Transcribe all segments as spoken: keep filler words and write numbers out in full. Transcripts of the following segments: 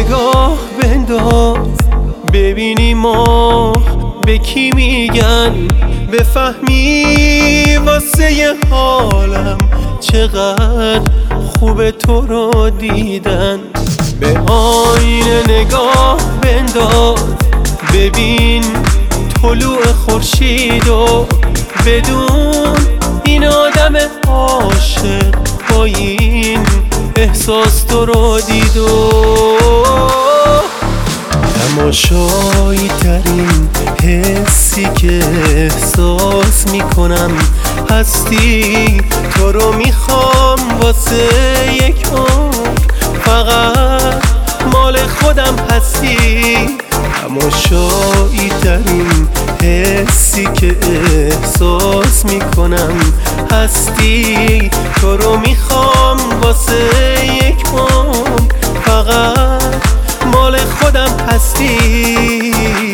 نگاه بنداز ببینی ما به کی میگن، بفهمی واسه حالم چقدر خوب تو رو دیدن. به آینه نگاه بنداز ببین طلوع خورشید و بدون این آدم عاشق با این احساس تو رو دید و تماشایی ترین حسی که احساس میکنم هستی. تو رو میخوام واسه یک عمر، فقط مال خودم هستی. تماشایی ترین حسی که احساس میکنم هستی. تو رو میخوام واسه یک عمر، فقط مال خودم هستی.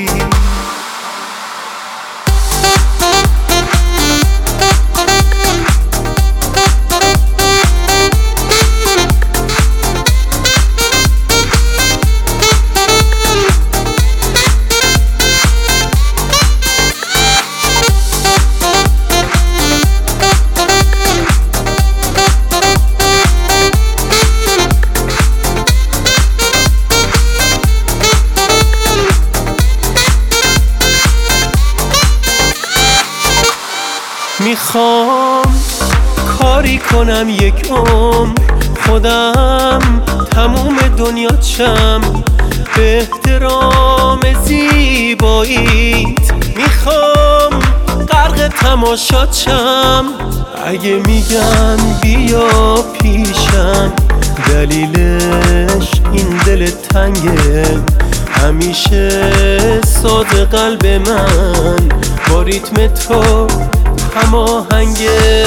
میخوام کاری کنم یک عمر خودم تموم دنیا چم، به احترام زیباییت میخوام غرق تماشا چم. اگه میگن بیا پیشم دلیلش این دل تنگه، همیشه ساز قلب من با ریتم تو هماهنگه.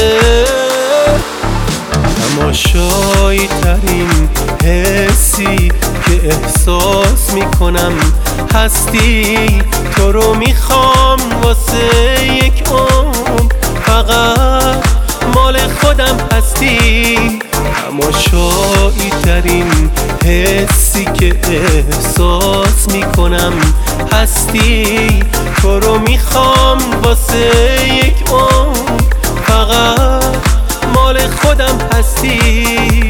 تماشایی ترین حسی که احساس میکنم هستی. تو رو میخوام واسه یک عمر، فقط مال خودم هستی. تماشایی ترین حسی که احساس میکنم هستی. تو رو میخوام واسه یک عمر، فقط مال خودم هستی.